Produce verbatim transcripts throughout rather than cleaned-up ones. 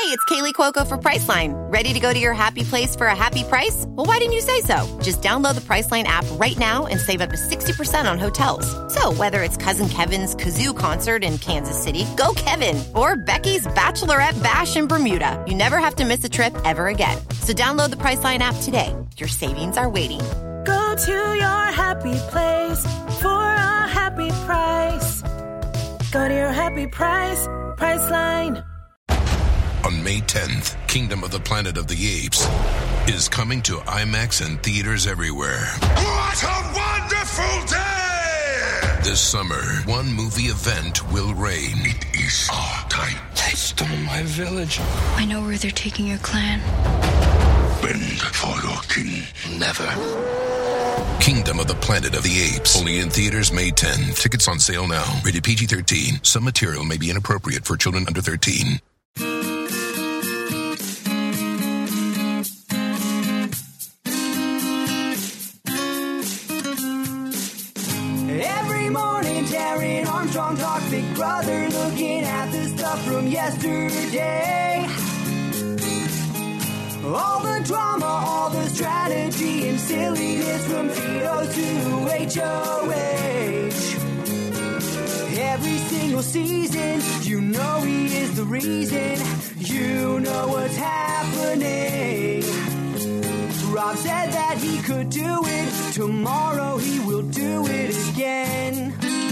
it's Kaylee Cuoco for Priceline. Ready to go to your happy place for a happy price? Well, why didn't you say so? Just download the Priceline app right now and save up to sixty percent on hotels. So whether it's Cousin Kevin's Kazoo Concert in Kansas City, go Kevin, or Becky's Bachelorette Bash in Bermuda, you never have to miss a trip ever again. So download the Priceline app today. Your savings are waiting. Go to your happy place for a happy price. Go to your happy price, Priceline. On May tenth, Kingdom of the Planet of the Apes is coming to IMAX and theaters everywhere. What a wonderful day! This summer, one movie event will reign. It is our time. They stole my village. I know where they're taking your clan. Bend for your king. Never. Kingdom of the Planet of the Apes. Only in theaters May tenth. Tickets on sale now. Rated P G thirteen. Some material may be inappropriate for children under thirteen. Every morning, Darren Armstrong talks Big Brother, looking at the stuff from yesterday. All the drama, all the strategy and silliness from Tito's to H O H. Every single season, you know he is the reason. You know what's happening. Rob said that he could do it. Tomorrow he will do it again.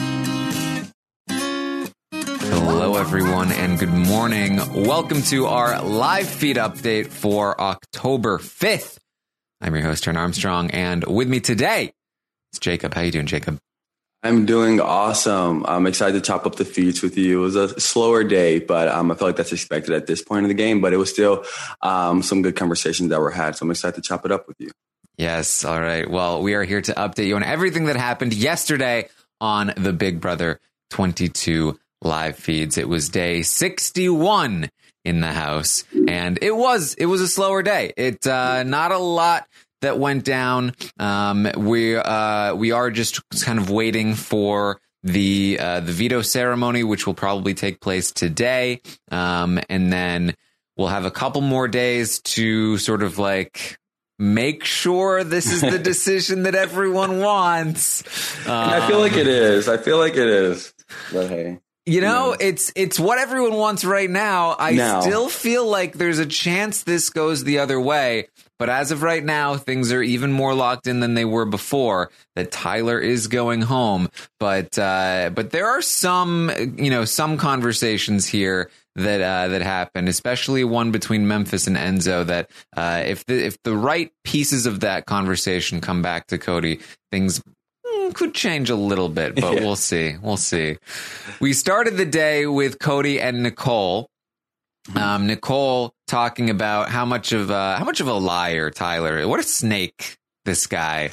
Hello, everyone, and good morning. Welcome to our live feed update for October fifth. I'm your host, Darren Armstrong, and with me today is Jacob. How you doing, Jacob? I'm doing awesome. I'm excited to chop up the feeds with you. It was a slower day, but um, I feel like that's expected at this point in the game. But it was still um, some good conversations that were had, so I'm excited to chop it up with you. Yes, all right. Well, we are here to update you on everything that happened yesterday on the Big Brother twenty-two live feeds. It was day sixty-one in the house, and it was it was a slower day. It uh, not a lot that went down. Um, we uh, we are just kind of waiting for the uh, the veto ceremony, which will probably take place today, um, and then we'll have a couple more days to sort of like make sure this is the decision that everyone wants. Um, and I feel like it is. I feel like it is. But hey. You know, yeah. it's it's what everyone wants right now. I now. still feel like there's a chance this goes the other way. But as of right now, things are even more locked in than they were before, that Tyler is going home. But uh, but there are some, you know, some conversations here that uh, that happen, especially one between Memphis and Enzo, that uh, if the, if the right pieces of that conversation come back to Cody, things could change a little bit, but yeah. we'll see. We'll see. We started the day with Cody and Nicole. Um, Nicole talking about how much of uh, how much of a liar Tyler. What a snake this guy.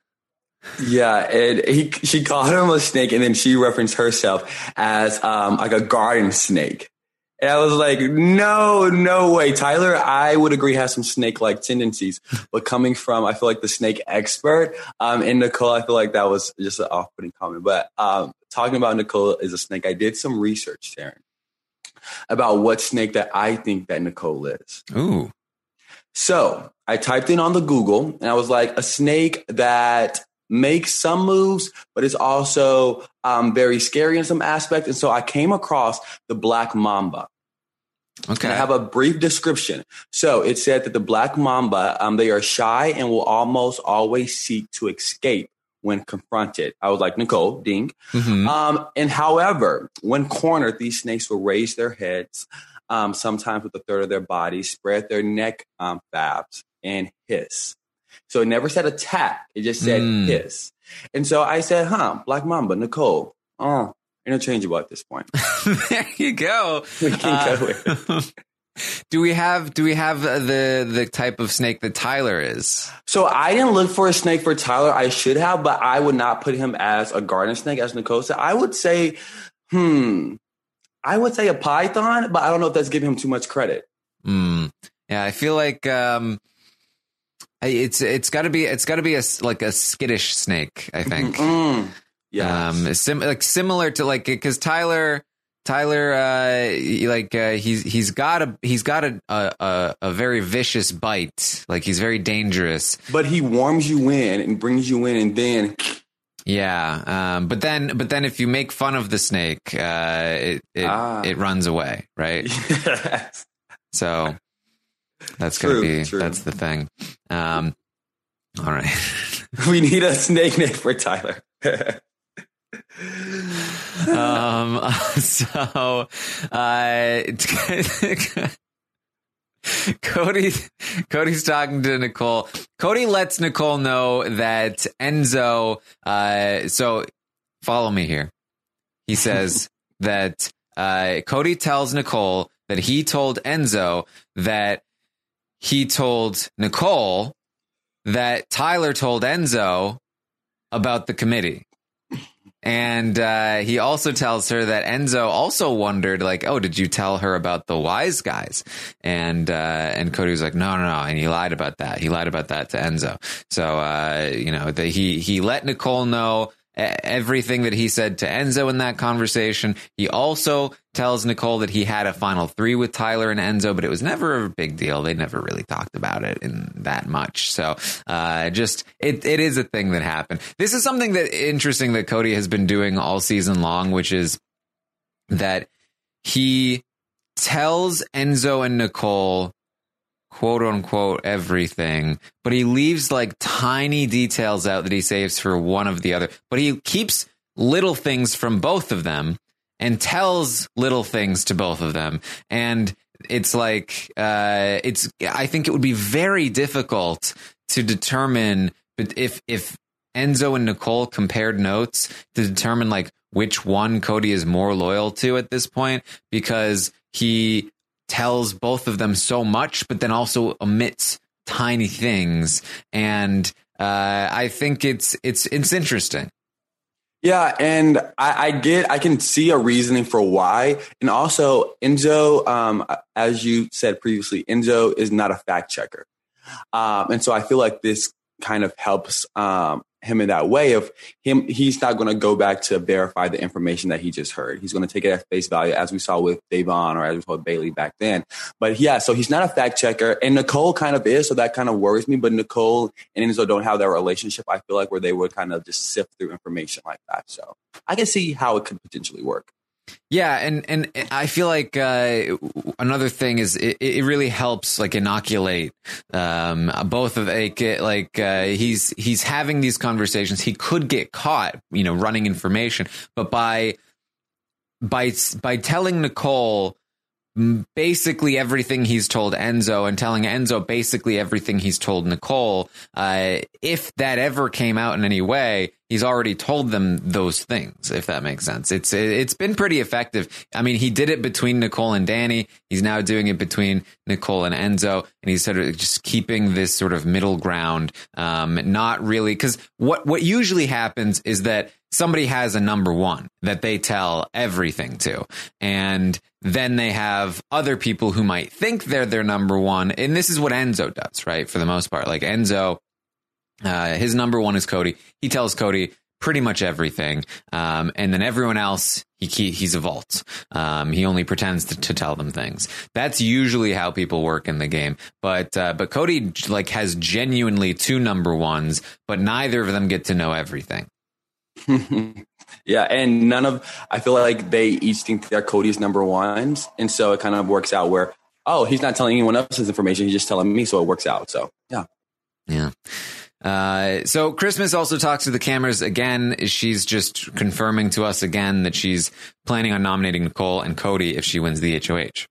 Yeah, and he she called him a snake, and then she referenced herself as um, like a garden snake. And I was like, no, no way. Tyler, I would agree, has some snake-like tendencies. But coming from, I feel like the snake expert, um, and Nicole, I feel like that was just an off-putting comment. But um, talking about Nicole is a snake, I did some research, Darren, about what snake that I think that Nicole is. Ooh. So I typed in on the Google, and I was like, a snake that makes some moves, but it's also um, very scary in some aspect. And so I came across the black mamba. Okay. And I have a brief description. So it said that the black mamba, um, they are shy and will almost always seek to escape when confronted. I was like, Nicole, ding. Mm-hmm. Um, and however, when cornered, these snakes will raise their heads, um, sometimes with a third of their body, spread their neck um, flaps, and hiss. So it never said attack. It just said mm. hiss. And so I said, huh, Black Mamba, Nicole. Oh, interchangeable at this point. There you go. We can uh, go with Do we have do we have the the type of snake that Tyler is? So I didn't look for a snake for Tyler. I should have, but I would not put him as a garden snake, as Nicole said. I would say, hmm, I would say a python, but I don't know if that's giving him too much credit. Mm. Yeah, I feel like um, it's it's got to be it's got to be a like a skittish snake. I think. Mm-hmm. Yeah, um, sim- like similar to like because Tyler. Tyler, uh, like uh, he's he's got a he's got a, a a very vicious bite. Like he's very dangerous. But he warms you in and brings you in, and then yeah. Um, but then but then if you make fun of the snake, uh, it it, ah. it runs away, right? Yes. So that's true, gonna be true. that's the thing. Um, all right. We need a snake name for Tyler. um so uh Cody Cody's talking to Nicole. Cody lets Nicole know that Enzo uh so follow me here. He says that uh Cody tells Nicole that he told Enzo that he told Nicole that Tyler told Enzo about the committee. And uh, he also tells her that Enzo also wondered, like, oh, did you tell her about the wise guys? And uh, and Cody was like, no, no, no. And he lied about that. He lied about that to Enzo. So, uh, you know, the, he he let Nicole know everything that he said to Enzo in that conversation. He also tells Nicole that he had a final three with Tyler and Enzo, but it was never a big deal. They never really talked about it in that much. So uh, just it it is a thing that happened. This is something that interesting that Cody has been doing all season long, which is that he tells Enzo and Nicole quote unquote everything, but he leaves like tiny details out that he saves for one of the other, but he keeps little things from both of them and tells little things to both of them. And it's like, uh, it's, I think it would be very difficult to determine if, if Enzo and Nicole compared notes to determine like which one Cody is more loyal to at this point, because he tells both of them so much, but then also omits tiny things. And uh, I think it's it's it's interesting. Yeah, and I, I get, I can see a reasoning for why. And also, Enzo, um, as you said previously, Enzo is not a fact checker. Um, and so I feel like this kind of helps um, him in that way of him. He's not going to go back to verify the information that he just heard. He's going to take it at face value, as we saw with Davon or as we saw with Bailey back then. But yeah, so he's not a fact checker, and Nicole kind of is. So that kind of worries me. But Nicole and Enzo don't have that relationship, I feel like, where they would kind of just sift through information like that. So I can see how it could potentially work. Yeah, and, and I feel like uh, another thing is it, it really helps like inoculate um, both of like like uh, he's he's having these conversations. He could get caught, you know, running information, but by by by telling Nicole basically everything he's told Enzo and telling Enzo basically everything he's told Nicole, uh, if that ever came out in any way, he's already told them those things, if that makes sense. It's it's been pretty effective. I mean, he did it between Nicole and Danny. He's now doing it between Nicole and Enzo, and he's sort of just keeping this sort of middle ground. Um, not really, because what what usually happens is that somebody has a number one that they tell everything to, and then they have other people who might think they're their number one. And this is what Enzo does, right? For the most part, like Enzo, uh, his number one is Cody. He tells Cody pretty much everything. Um, and then everyone else, he, he he's a vault. Um, he only pretends to, to tell them things. That's usually how people work in the game. But, uh, but Cody like has genuinely two number ones, but neither of them get to know everything. Yeah, and none of, I feel like they each think they're Cody's number ones. And so it kind of works out where, oh, he's not telling anyone else's information. He's just telling me. So it works out. So, yeah. Yeah. Uh, so Christmas also talks to the cameras again. She's just confirming to us again that she's planning on nominating Nicole and Cody if she wins the H O H.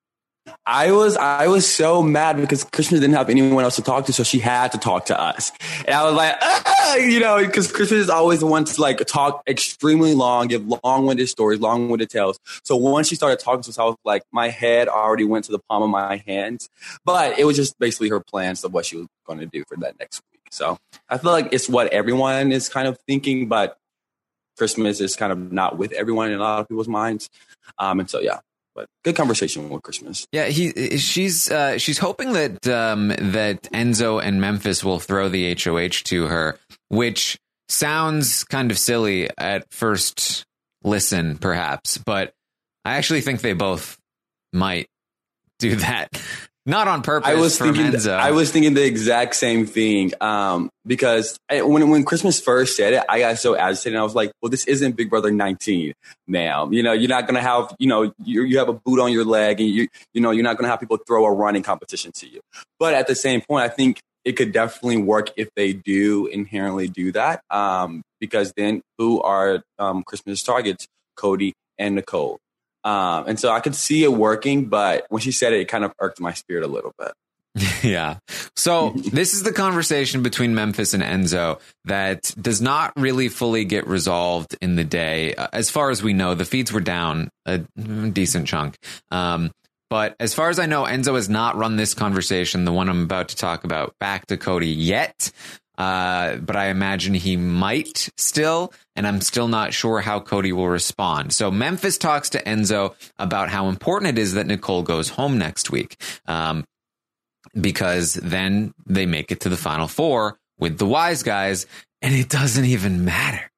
I was I was so mad because Christmas didn't have anyone else to talk to, so she had to talk to us. And I was like, ah! you know, because Christmas is always the one to like talk extremely long, give long-winded stories, long-winded tales. So once she started talking to us, I was like, my head already went to the palm of my hands. But it was just basically her plans of what she was going to do for that next week. So I feel like it's what everyone is kind of thinking, but Christmas is kind of not with everyone in a lot of people's minds. Um, and so, yeah. But good conversation with Christmas. Yeah, he she's uh, she's hoping that um, that Enzo and Memphis will throw the H O H to her, which sounds kind of silly at first listen, perhaps. But I actually think they both might do that. Not on purpose. I was for thinking. Enzo. I was thinking the exact same thing. Um, because I, when when Christmas first said it, I got so agitated. And I was like, "Well, this isn't Big Brother nineteen, ma'am. You know, you're not gonna have. You know, you you have a boot on your leg, and you you know, you're not gonna have people throw a running competition to you. But at the same point, I think it could definitely work if they do inherently do that. Um, because then who are um, Christmas targets? Cody and Nicole. Um, and so I could see it working, but when she said it, it kind of irked my spirit a little bit. Yeah. So this is the conversation between Memphis and Enzo that does not really fully get resolved in the day. Uh, as far as we know, the feeds were down a decent chunk. Um, but as far as I know, Enzo has not run this conversation, the one I'm about to talk about, back to Cody yet. Uh, but I imagine he might still, and I'm still not sure how Cody will respond. So Memphis talks to Enzo about how important it is that Nicole goes home next week, um, because then they make it to the final four with the wise guys, and it doesn't even matter.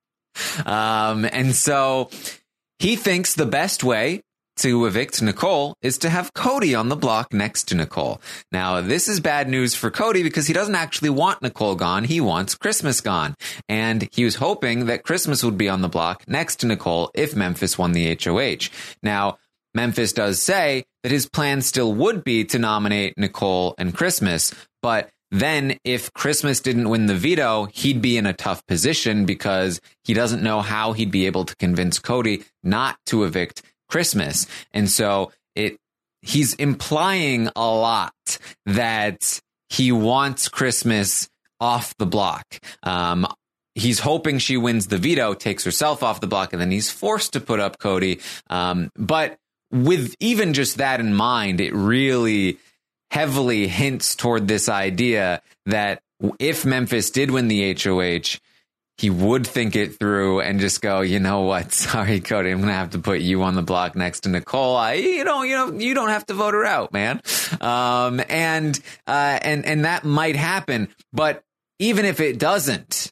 Um, and so he thinks the best way to evict Nicole is to have Cody on the block next to Nicole. Now, this is bad news for Cody because he doesn't actually want Nicole gone. He wants Christmas gone. And he was hoping that Christmas would be on the block next to Nicole if Memphis won the H O H. Now, Memphis does say that his plan still would be to nominate Nicole and Christmas, but then if Christmas didn't win the veto, he'd be in a tough position because he doesn't know how he'd be able to convince Cody not to evict Christmas. And so it he's implying a lot that he wants Christmas off the block. Um, he's hoping she wins the veto, takes herself off the block, and then he's forced to put up Cody. Um, but with even just that in mind, it really heavily hints toward this idea that if Memphis did win the H O H, he would think it through and just go, you know what? Sorry, Cody, I'm going to have to put you on the block next to Nicole. I, you know, you know, you don't have to vote her out, man. Um, and, uh, and, and that might happen. But even if it doesn't,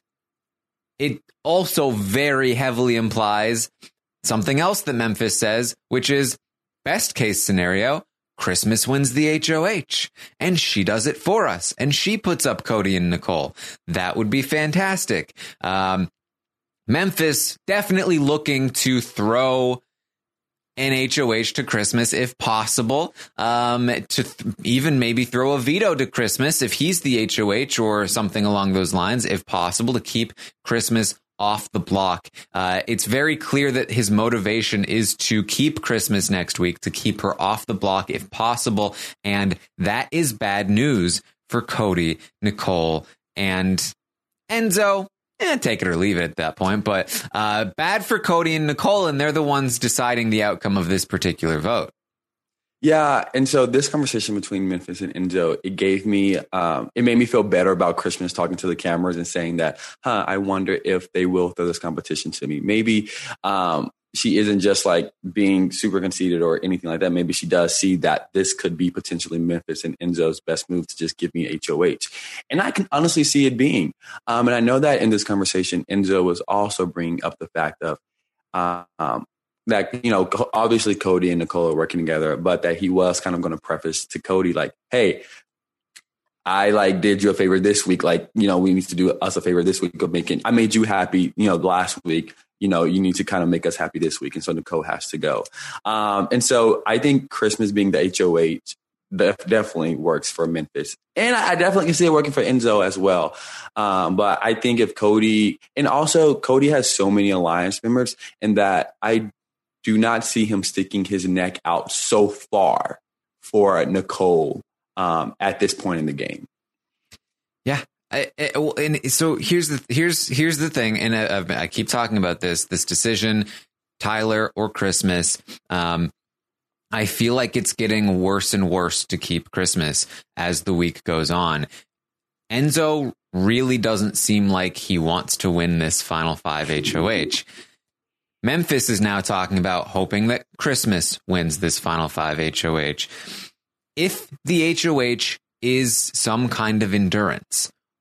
it also very heavily implies something else that Memphis says, which is best case scenario. Christmas wins the H O H and she does it for us and she puts up Cody and Nicole. That would be fantastic. Um, Memphis definitely looking to throw an H O H to Christmas if possible, um, to th- even maybe throw a veto to Christmas if he's the H O H or something along those lines, if possible, to keep Christmas off the block. Uh, it's very clear that his motivation is to keep Christmas next week, to keep her off the block if possible. And that is bad news for Cody, Nicole, and Enzo. Eh, take it or leave it at that point. But uh, bad for Cody and Nicole, and they're the ones deciding the outcome of this particular vote. Yeah, and so this conversation between Memphis and Enzo, it gave me, um, it made me feel better about Christmas talking to the cameras and saying that, huh, I wonder if they will throw this competition to me. Maybe um, she isn't just like being super conceited or anything like that. Maybe she does see that this could be potentially Memphis and Enzo's best move to just give me H O H. And I can honestly see it being. Um, and I know that in this conversation, Enzo was also bringing up the fact of, um, that, you know, obviously Cody and Nicole are working together, but that he was kind of going to preface to Cody like, hey, I like did you a favor this week. Like, you know, we need to do us a favor this week of making, I made you happy, you know, last week, you know, you need to kind of make us happy this week. And so Nicole has to go. Um, and so I think Christmas being the H O H def- definitely works for Memphis. And I definitely can see it working for Enzo as well. Um, but I think if Cody, and also Cody has so many alliance members, and that I do not see him sticking his neck out so far for Nicole um, at this point in the game. Yeah. I, I, and so here's the here's here's the thing, and I, I keep talking about this this decision, Tyler or Christmas. Um, I feel like it's getting worse and worse to keep Christmas as the week goes on. Enzo really doesn't seem like he wants to win this Final Five H O H. Memphis is now talking about hoping that Christmas wins this Final Five H O H. If the H O H is some kind of endurance,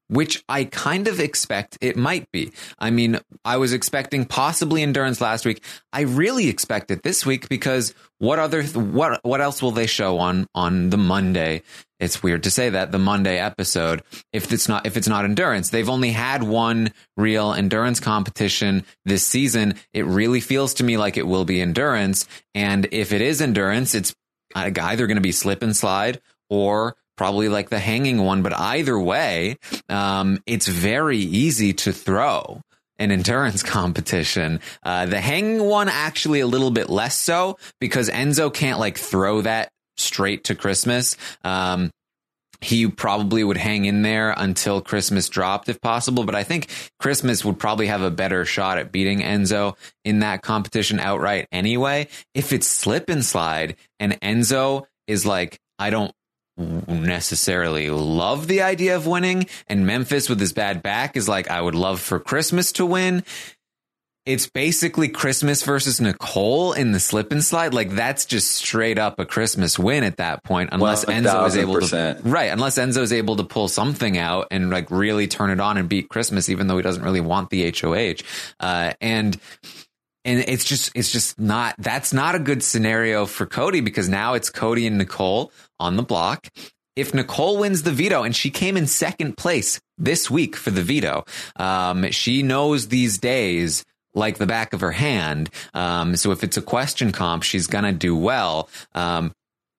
which I kind of expect it might be. I mean, I was expecting possibly endurance last week. I really expect it this week because what other what what else will they show on on the Monday? It's weird to say that, the Monday episode, if it's not if it's not endurance. They've only had one real endurance competition this season. It really feels to me like it will be endurance, and if it is endurance, it's either going to be slip and slide or probably like the hanging one. But either way, um, it's very easy to throw an endurance competition. Uh, the hanging one actually a little bit less so because Enzo can't like throw that straight to Christmas. Um, he probably would hang in there until Christmas dropped if possible. But I think Christmas would probably have a better shot at beating Enzo in that competition outright anyway. If it's slip and slide and Enzo is like, I don't necessarily love the idea of winning, and Memphis with his bad back is like, I would love for Christmas to win. It's basically Christmas versus Nicole in the slip and slide. Like that's just straight up a Christmas win at that point, unless well, Enzo is able to, right. Unless Enzo is able to pull something out and like really turn it on and beat Christmas, even though he doesn't really want the H O H. Uh, and, And it's just it's just not that's not a good scenario for Cody because now it's Cody and Nicole on the block. If Nicole wins the veto, and she came in second place this week for the veto, um, she knows these days like the back of her hand. Um, so if it's a question comp, she's going to do well. Um,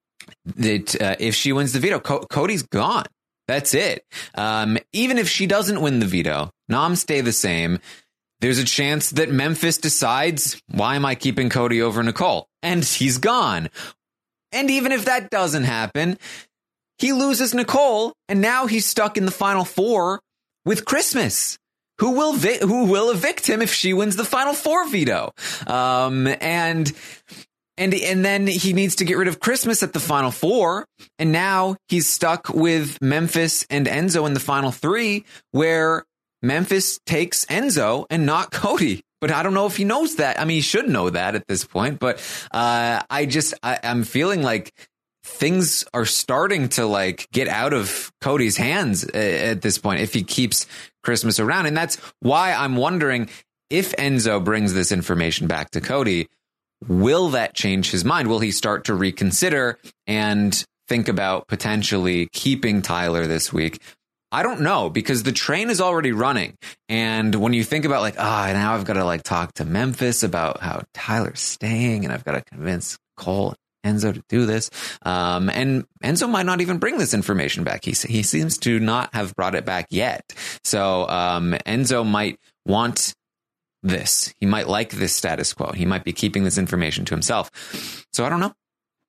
that uh, if she wins the veto, Co- Cody's gone. That's it. Um, even if she doesn't win the veto, noms stay the same. There's a chance that Memphis decides, why am I keeping Cody over Nicole? And he's gone. And even if that doesn't happen, he loses Nicole, and now he's stuck in the final four with Christmas, who will vi- who will evict him if she wins the final four veto. Um, and and and then he needs to get rid of Christmas at the final four, and now he's stuck with Memphis and Enzo in the final three, where Memphis takes Enzo and not Cody. But I don't know if he knows that. I mean, he should know that at this point. But uh, I just I, I'm feeling like things are starting to like get out of Cody's hands at this point if he keeps Christmas around. And that's why I'm wondering if Enzo brings this information back to Cody, will that change his mind? Will he start to reconsider and think about potentially keeping Tyler this week? I don't know, because the train is already running. And when you think about like, ah, oh, now I've got to like talk to Memphis about how Tyler's staying, and I've got to convince Cole and Enzo to do this. Um, and Enzo might not even bring this information back. He, he seems to not have brought it back yet. So um, Enzo might want this. He might like this status quo. He might be keeping this information to himself. So I don't know.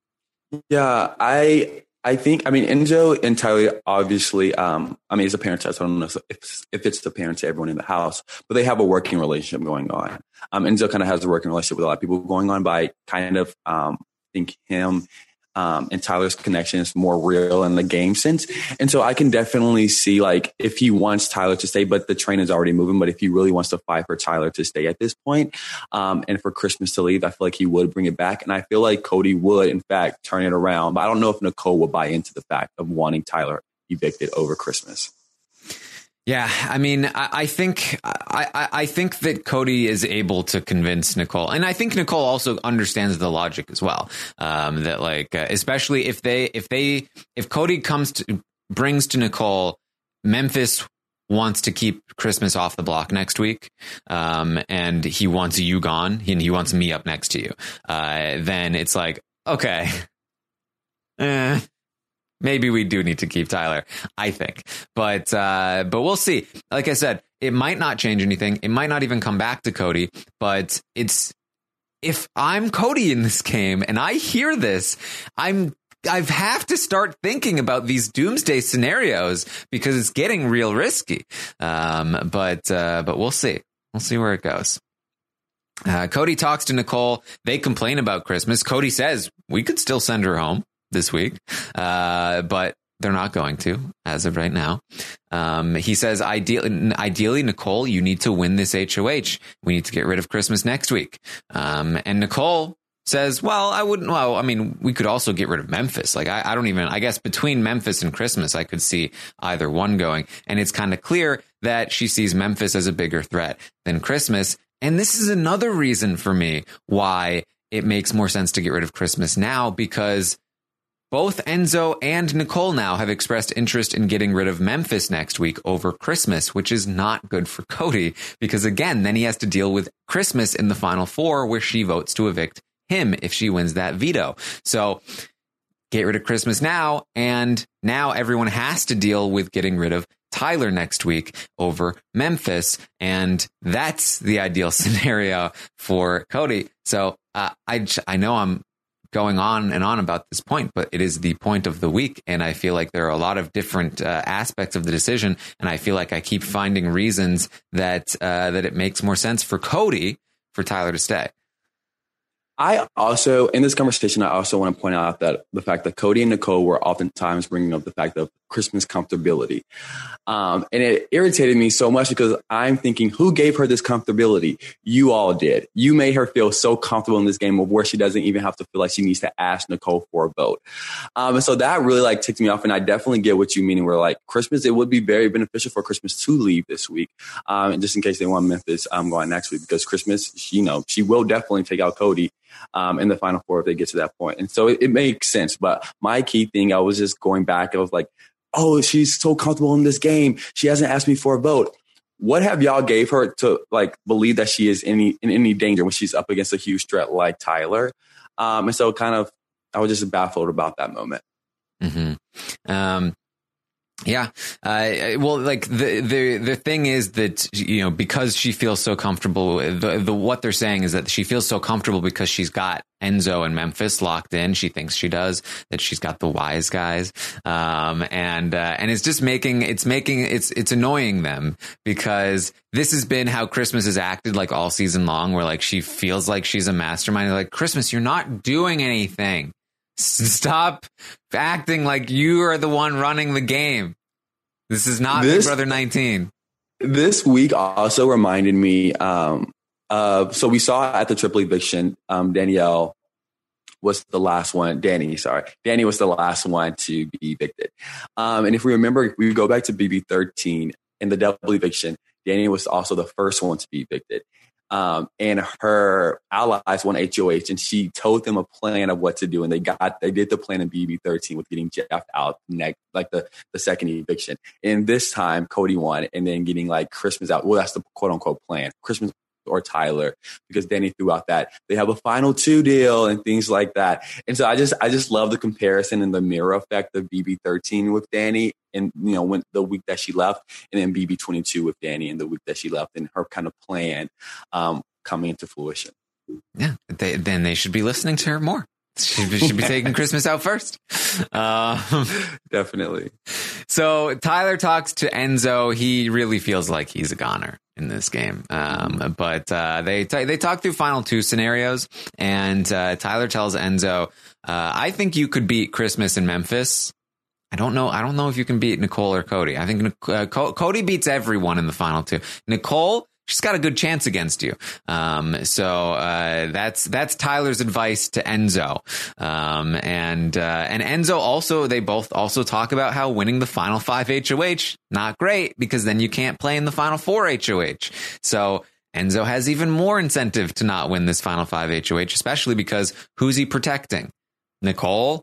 Yeah, I... I think, I mean, Enzo and Tyler, obviously, um, I mean, it's a parent test. I don't know if, if it's the parents to everyone in the house, but they have a working relationship going on. Um, Enzo kind of has a working relationship with a lot of people going on, but I kind of um, think him um, and Tyler's connection is more real in the game sense. And so I can definitely see, like, if he wants Tyler to stay, but the train is already moving, but if he really wants to fight for Tyler to stay at this point, um, and for Christmas to leave, I feel like he would bring it back. And I feel like Cody would, in fact, turn it around. But I don't know if Nicole would buy into the fact of wanting Tyler evicted over Christmas. Yeah, I mean, I, I think I, I think that Cody is able to convince Nicole, and I think Nicole also understands the logic as well. Um, that like, uh, especially if they if they if Cody comes to brings to Nicole, Memphis wants to keep Christmas off the block next week, um, and he wants you gone, and he wants me up next to you. Uh, then it's like, okay. Eh. Maybe we do need to keep Tyler, I think. But uh, but we'll see. Like I said, it might not change anything. It might not even come back to Cody. But it's if I'm Cody in this game and I hear this, I'm I have to start thinking about these doomsday scenarios because it's getting real risky. Um, but uh, but we'll see. We'll see where it goes. Uh, Cody talks to Nicole. They complain about Christmas. Cody says we could still send her home this week, uh, but they're not going to as of right now. Um, he says, ideally, ideally, Nicole, you need to win this H O H. We need to get rid of Christmas next week. Um, and Nicole says, well, I wouldn't. Well, I mean, we could also get rid of Memphis. Like, I, I don't even I guess between Memphis and Christmas, I could see either one going. And it's kind of clear that she sees Memphis as a bigger threat than Christmas. And this is another reason for me why it makes more sense to get rid of Christmas now, because both Enzo and Nicole now have expressed interest in getting rid of Memphis next week over Christmas, which is not good for Cody, because again, then he has to deal with Christmas in the final four where she votes to evict him if she wins that veto. So get rid of Christmas now, and now everyone has to deal with getting rid of Tyler next week over Memphis, and that's the ideal scenario for Cody. So uh, I I know I'm going on and on about this point, but it is the point of the week, and I feel like there are a lot of different uh, aspects of the decision, and I feel like I keep finding reasons that uh, that it makes more sense for Cody for Tyler to stay. I also, in this conversation, I also want to point out that the fact that Cody and Nicole were oftentimes bringing up the fact of Christmas comfortability. Um, and it irritated me so much because I'm thinking, who gave her this comfortability? You all did. You made her feel so comfortable in this game of where she doesn't even have to feel like she needs to ask Nicole for a vote. Um, and so that really like ticked me off. And I definitely get what you mean. We're like, Christmas, it would be very beneficial for Christmas to leave this week. Um, and just in case they want Memphis um, going next week, because Christmas, you know, she will definitely take out Cody um, in the final four if they get to that point. And so it, it makes sense. But my key thing, I was just going back. I was like, oh, she's so comfortable in this game. She hasn't asked me for a vote. What have y'all gave her to like believe that she is any in any danger when she's up against a huge threat like Tyler? Um, and so kind of, I was just baffled about that moment. Mm-hmm. Um, Yeah. Uh, well, like the, the, the thing is that, you know, because she feels so comfortable, the, the, what they're saying is that she feels so comfortable because she's got Enzo and Memphis locked in. She thinks she does, that she's got the wise guys. Um, and, uh, and it's just making, it's making, it's, it's annoying them because this has been how Christmas has acted like all season long, where like she feels like she's a mastermind. Like, Christmas, you're not doing anything. Stop acting like you are the one running the game. This is not this, Big Brother nineteen. This week also reminded me um, of, so we saw at the triple eviction, um, Danielle was the last one. Danny, sorry. Danny was the last one to be evicted. Um, and if we remember, if we go back to B B thirteen in the double eviction, Danny was also the first one to be evicted. Um, and her allies won H O H, and she told them a plan of what to do. And they got, they did the plan in B B thirteen with getting Jeff out next, like the, the second eviction. And this time Cody won, and then getting like Christmas out. Well, that's the quote unquote plan. Christmas or Tyler, because Danny threw out that they have a final two deal and things like that. And so I just, I just love the comparison and the mirror effect of B B thirteen with Danny, and, you know, when the week that she left, and then B B twenty-two with Danny and the week that she left, and her kind of plan um, coming into fruition. Yeah. They, then they should be listening to her more. She should be taking Christmas out first. Um, Definitely. So Tyler talks to Enzo. He really feels like he's a goner in this game. Um, but uh, they t- they talk through final two scenarios, and uh, Tyler tells Enzo, uh, I think you could beat Christmas in Memphis. I don't know. I don't know if you can beat Nicole or Cody. I think uh, Co- Cody beats everyone in the final two. Nicole, she's got a good chance against you. Um, so uh, that's that's Tyler's advice to Enzo. Um, and uh, and Enzo also, they both also talk about how winning the final five H O H, not great, because then you can't play in the final four H O H. So Enzo has even more incentive to not win this final five H O H, especially because who's he protecting? Nicole?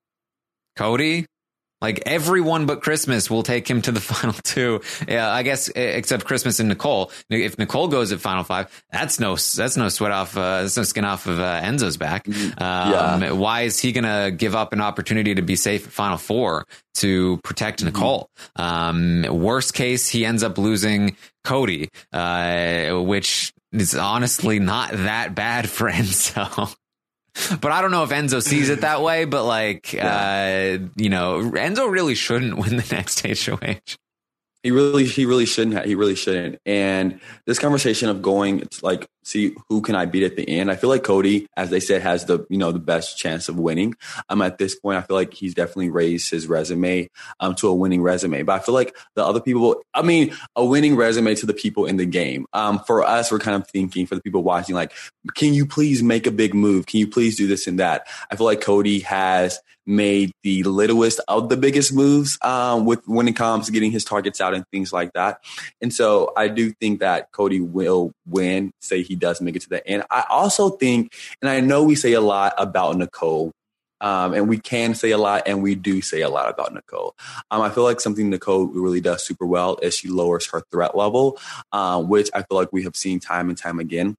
Cody? Like, everyone but Christmas will take him to the final two. Yeah, I guess except Christmas and Nicole. If Nicole goes at final five, that's no that's no sweat off. Uh, that's no skin off of uh, Enzo's back. Um, yeah. Why is he gonna give up an opportunity to be safe at final four to protect mm-hmm. Nicole? Um, worst case, he ends up losing Cody, uh, which is honestly not that bad for Enzo. But I don't know if Enzo sees it that way, but like, yeah. uh, you know, Enzo really shouldn't win the next H O H. He really, he really shouldn't. Have, he really shouldn't. And this conversation of going, it's like see who can I beat at the end. I feel like Cody, as they said, has the, you know, the best chance of winning. Um, at this point, I feel like he's definitely raised his resume um, to a winning resume. But I feel like the other people, I mean, a winning resume to the people in the game. Um, for us, we're kind of thinking, for the people watching, like, can you please make a big move? Can you please do this and that? I feel like Cody has made the littlest of the biggest moves um, with when it comes to getting his targets out and things like that. And so I do think that Cody will win, say he does make it to the end. I also think, and I know we say a lot about Nicole, um, and we can say a lot, and we do say a lot about Nicole. Um, I feel like something Nicole really does super well is she lowers her threat level, uh, which I feel like we have seen time and time again.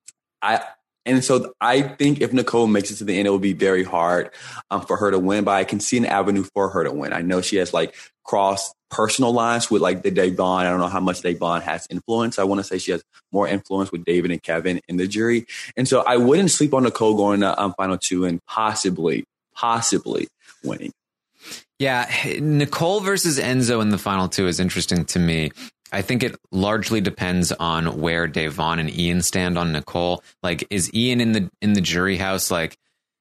I And so I think if Nicole makes it to the end, it will be very hard um, for her to win. But I can see an avenue for her to win. I know she has like crossed personal lines with like the Davon. I don't know how much Davon has influence. I want to say she has more influence with David and Kevin in the jury. And so I wouldn't sleep on Nicole going to um, final two and possibly, possibly winning. Yeah, Nicole versus Enzo in the final two is interesting to me. I think it largely depends on where Davon and Ian stand on Nicole. Like, is Ian in the in the jury house like,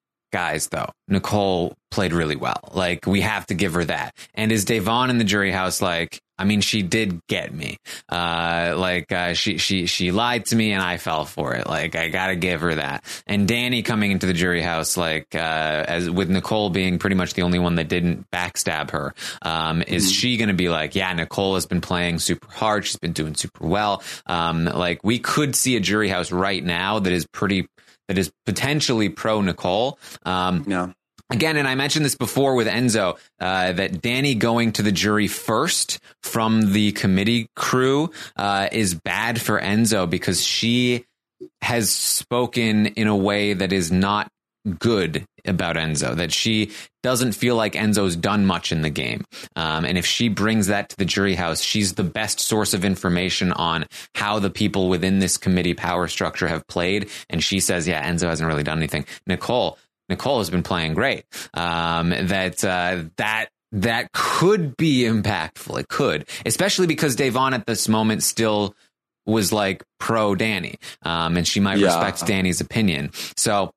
guys, though, Nicole played really well. Like, we have to give her that. And is Davon in the jury house like, I mean, she did get me. Uh, like, uh, she she she lied to me and I fell for it. Like, I got to give her that. And Danny coming into the jury house, like, uh, as with Nicole being pretty much the only one that didn't backstab her, um, is mm-hmm. she going to be like, yeah, Nicole has been playing super hard. She's been doing super well. Um, like, we could see a jury house right now that is pretty, that is potentially pro Nicole. Um, yeah. Again, and I mentioned this before with Enzo, uh, that Danny going to the jury first from the committee crew uh, is bad for Enzo because she has spoken in a way that is not good about Enzo, that she doesn't feel like Enzo's done much in the game. Um, and if she brings that to the jury house, she's the best source of information on how the people within this committee power structure have played. And she says, yeah, Enzo hasn't really done anything. Nicole, Nicole has been playing great. Um, that, uh, that, that could be impactful. It could, especially because Davon at this moment still was like pro Danny. Um, and she might yeah. respect Danny's opinion. So,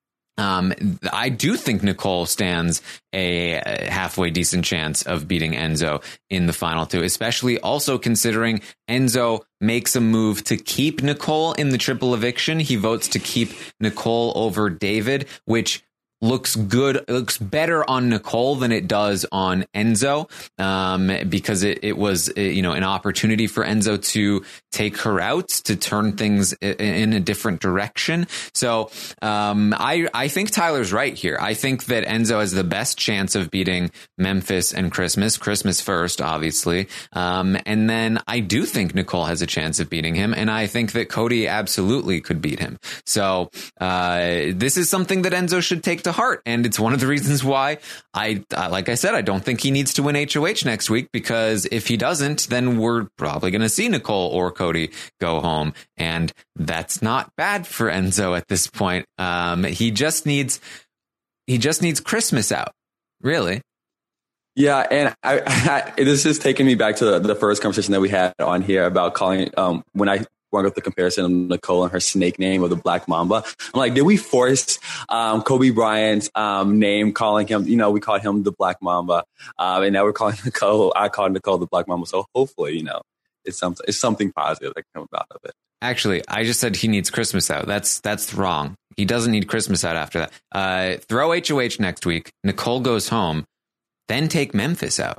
Um, I do think Nicole stands a halfway decent chance of beating Enzo in the final two, especially also considering Enzo makes a move to keep Nicole in the triple eviction. He votes to keep Nicole over David, which looks good, looks better on Nicole than it does on Enzo, um, because it, it was, you know, an opportunity for Enzo to take her out, to turn things in a different direction. So um, I, I think Tyler's right here. I think that Enzo has the best chance of beating Memphis and Christmas, Christmas first, obviously. Um, and then I do think Nicole has a chance of beating him. And I think that Cody absolutely could beat him. So uh, this is something that Enzo should take to heart. And it's one of the reasons why I, uh, like I said, I don't think he needs to win H O H next week, because if he doesn't, then we're probably going to see Nicole or Cody go home. And that's not bad for Enzo at this point. Um, he just needs, he just needs Christmas out, really. Yeah, and I, I, this is taking me back to the, the first conversation that we had on here about calling, um, when I brought up the comparison of Nicole and her snake name of the Black Mamba. I'm like, did we force um, Kobe Bryant's um, name, calling him, you know, we called him the Black Mamba, um, and now we're calling Nicole, I called Nicole the Black Mamba. So hopefully, you know, it's something, it's something positive that can come out of it. Actually, I just said he needs Christmas out. That's that's wrong. He doesn't need Christmas out after that. Uh, throw H O H next week. Nicole goes home. Then take Memphis out.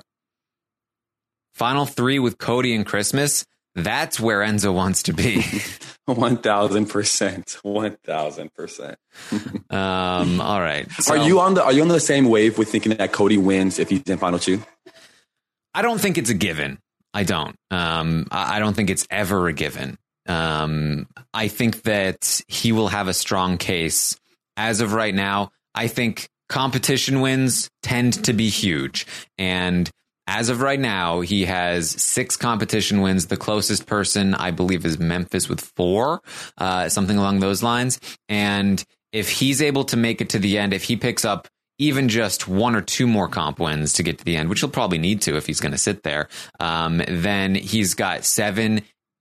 Final three with Cody and Christmas. That's where Enzo wants to be. one thousand percent. one thousand percent. um, all right. So, are you on the, are you on the same wave with thinking that Cody wins if he's in final two? I don't think it's a given. I don't. Um, I don't think it's ever a given. Um, I think that he will have a strong case. As of right now, I think competition wins tend to be huge. And as of right now, he has six competition wins. The closest person, I believe, is Memphis with four, uh, something along those lines. And if he's able to make it to the end, if he picks up even just one or two more comp wins to get to the end, which he'll probably need to if he's going to sit there, um, then he's got seven,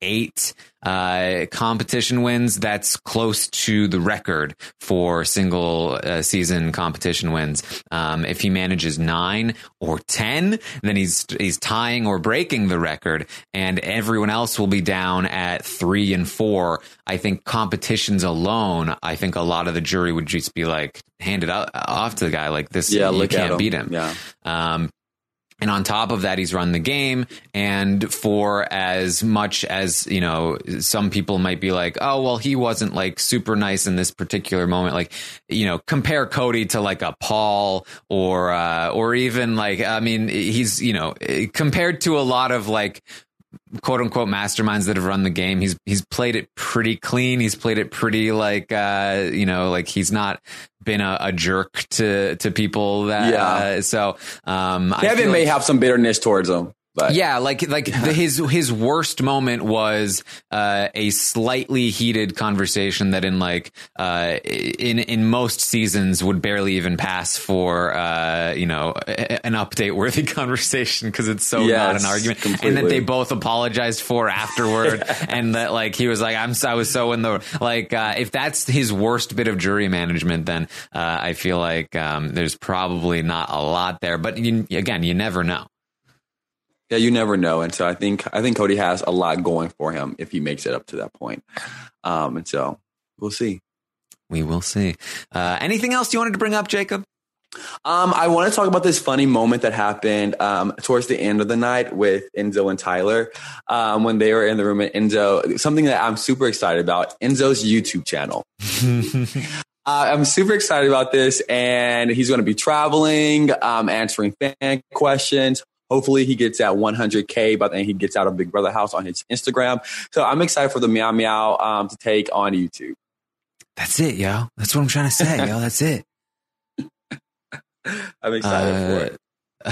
eight uh, competition wins. That's close to the record for single uh, season competition wins. Um, if he manages nine or ten, then he's he's tying or breaking the record, and everyone else will be down at three and four. I think competitions alone, I think a lot of the jury would just be like, hand it out, off to the guy like this. Yeah, you look can't at him. beat him. Yeah. Um, And on top of that, he's run the game. And for as much as, you know, some people might be like, oh, well, he wasn't like super nice in this particular moment. Like, you know, compare Cody to like a Paul or uh, or even like, I mean, he's, you know, compared to a lot of like, quote unquote masterminds that have run the game. He's he's played it pretty clean. He's played it pretty like, uh, you know, like he's not been a, a jerk to to people that yeah. uh, so um Kevin may like, have some bitterness towards him. But yeah, like like yeah. The, his his worst moment was uh, a slightly heated conversation that in like uh, in in most seasons would barely even pass for uh, you know an update worthy conversation because it's so yes, not an argument, completely. And that they both apologized for afterward, and that like he was like I'm I was so in the like uh, if that's his worst bit of jury management, then uh, I feel like um, there's probably not a lot there. But you, again, you never know. Yeah, you never know. And so I think I think Cody has a lot going for him if he makes it up to that point. Um, and so we'll see. We will see. Uh, anything else you wanted to bring up, Jacob? Um, I want to talk about this funny moment that happened um, towards the end of the night with Enzo and Tyler um, when they were in the room. And Enzo, something that I'm super excited about, Enzo's YouTube channel. Uh, I'm super excited about this. And he's going to be traveling, um, answering fan questions. Hopefully he gets at one hundred K, but then he gets out of Big Brother House on his Instagram. So I'm excited for the Meow Meow um, to take on YouTube. That's it, yo. That's what I'm trying to say, yo. That's it. I'm excited uh,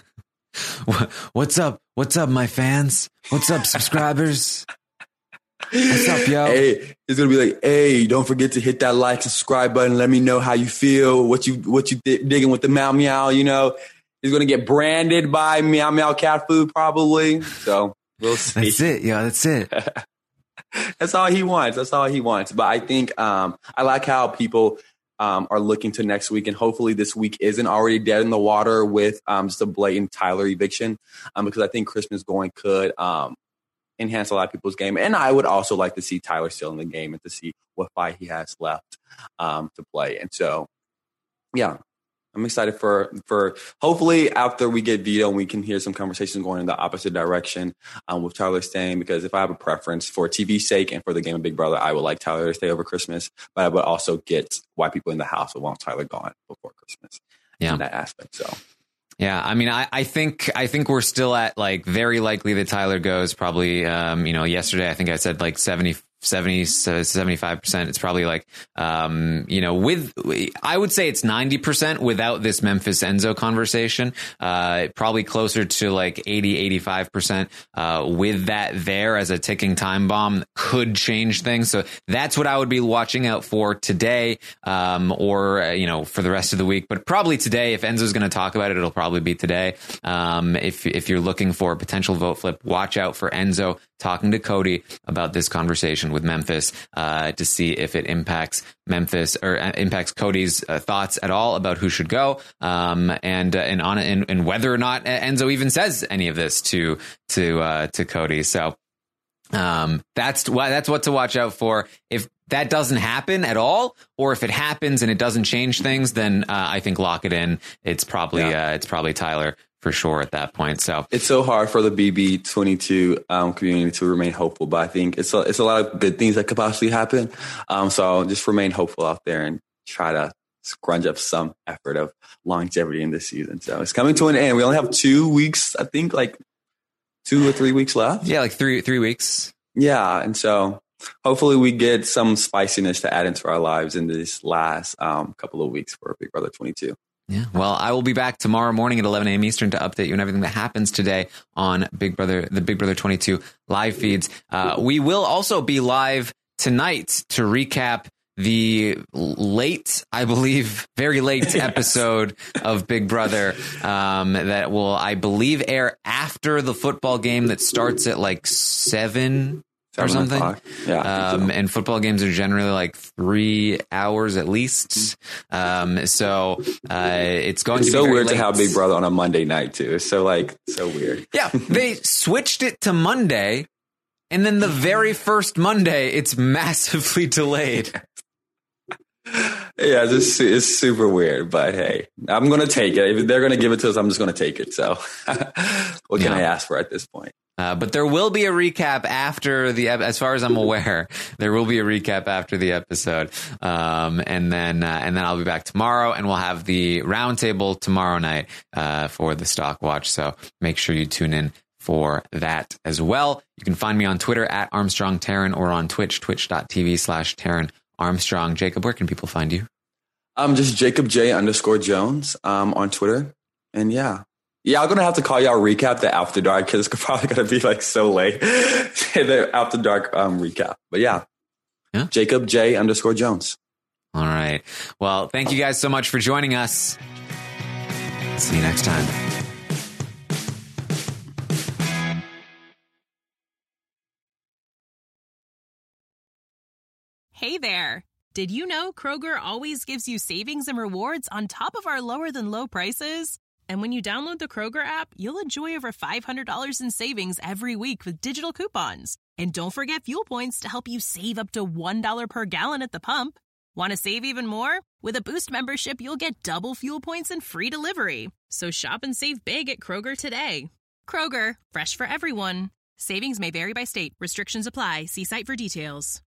for it. What's up? What's up, my fans? What's up, subscribers? What's up, yo? Hey, he's gonna be like, hey, don't forget to hit that like and subscribe button. Let me know how you feel, what you what you th- digging with the Meow Meow, you know. He's going to get branded by Meow Meow Cat Food probably. So we'll see. That's it. Yeah, that's it. That's all he wants. That's all he wants. But I think um, I like how people um, are looking to next week. And hopefully this week isn't already dead in the water with um, just a blatant Tyler eviction. Um, because I think Christmas going could um, enhance a lot of people's game. And I would also like to see Tyler still in the game and to see what fight he has left um, to play. And so, yeah. I'm excited for, for hopefully after we get Vito and we can hear some conversations going in the opposite direction um, with Tyler staying, because if I have a preference for T V's sake and for the game of Big Brother, I would like Tyler to stay over Christmas, but I would also get white people in the house who want Tyler gone before Christmas. Yeah. In that aspect. So. Yeah, I mean, I, I think I think we're still at like very likely that Tyler goes probably, um, you know, yesterday, I think I said like seventy, seventy, seventy-five percent. It's probably like, um, you know, with I would say it's ninety percent without this Memphis Enzo conversation, uh, probably closer to like eighty, eighty-five percent uh, with that there as a ticking time bomb could change things. So that's what I would be watching out for today um, or, uh, you know, for the rest of the week. But probably today, if Enzo's going to talk about it, it'll probably be today. Um, if if you're looking for a potential vote flip, watch out for Enzo talking to Cody about this conversation with Memphis uh, to see if it impacts Memphis or uh, impacts Cody's uh, thoughts at all about who should go, um, and uh, and on and, and whether or not Enzo even says any of this to to uh, to Cody. So um, that's why that's what to watch out for. If that doesn't happen at all, or if it happens and it doesn't change things, then uh, I think lock it in. It's probably yeah. uh, it's probably Tyler for sure at that point. So it's so hard for the B B twenty-two um, community to remain hopeful, but I think it's a, it's a lot of good things that could possibly happen. Um, so I'll just remain hopeful out there and try to scrunch up some effort of longevity in this season. So it's coming to an end. We only have two weeks, I think, like two or three weeks left. Yeah, like three three weeks. Yeah, and so hopefully we get some spiciness to add into our lives in this last um, couple of weeks for Big Brother twenty-two. Yeah, well, I will be back tomorrow morning at eleven a.m. Eastern to update you on everything that happens today on Big Brother, the Big Brother twenty-two live feeds. Uh, we will also be live tonight to recap the late, I believe, very late yes. episode of Big Brother um, that will, I believe, air after the football game that starts at like seven or something. O'clock. Yeah. Um, so. And football games are generally like three hours at least. Um, so uh, it's going it's to be so very weird late. to have Big Brother on a Monday night too. It's so like so weird. Yeah, they switched it to Monday, and then the very first Monday, it's massively delayed. Yeah, it's, just, it's super weird, but hey, I'm going to take it. If they're going to give it to us, I'm just going to take it. So what can yeah. I ask for at this point? Uh, but there will be a recap after the, as far as I'm aware, there will be a recap after the episode. Um, and then, uh, and then I'll be back tomorrow, and we'll have the roundtable tomorrow night, uh, for the Stock Watch. So make sure you tune in for that as well. You can find me on Twitter at Armstrong Taran, or on Twitch, twitch.tv slash Taran Armstrong. Jacob, where can people find you? Um, just Jacob J underscore Jones, um, on Twitter. And yeah. Yeah, I'm going to have to call y'all recap the After Dark, because it's probably going to be like so late. The After Dark um, recap. But yeah. yeah, Jacob J underscore Jones. All right. Well, thank you guys so much for joining us. See you next time. Hey there. Did you know Kroger always gives you savings and rewards on top of our lower than low prices? And when you download the Kroger app, you'll enjoy over five hundred dollars in savings every week with digital coupons. And don't forget fuel points to help you save up to one dollar per gallon at the pump. Want to save even more? With a Boost membership, you'll get double fuel points and free delivery. So shop and save big at Kroger today. Kroger, fresh for everyone. Savings may vary by state. Restrictions apply. See site for details.